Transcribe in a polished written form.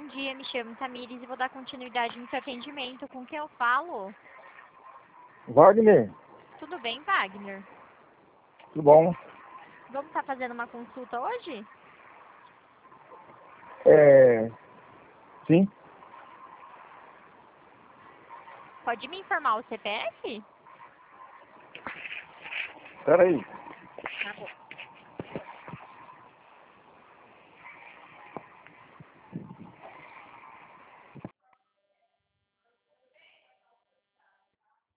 dia, me chamo Tamires e vou dar continuidade no seu atendimento. Com quem eu falo? Wagner, Tudo bem, Wagner? tudo bom? Vamos estar fazendo uma consulta hoje? Sim, Pode me informar o CPF? peraí. Tá bom.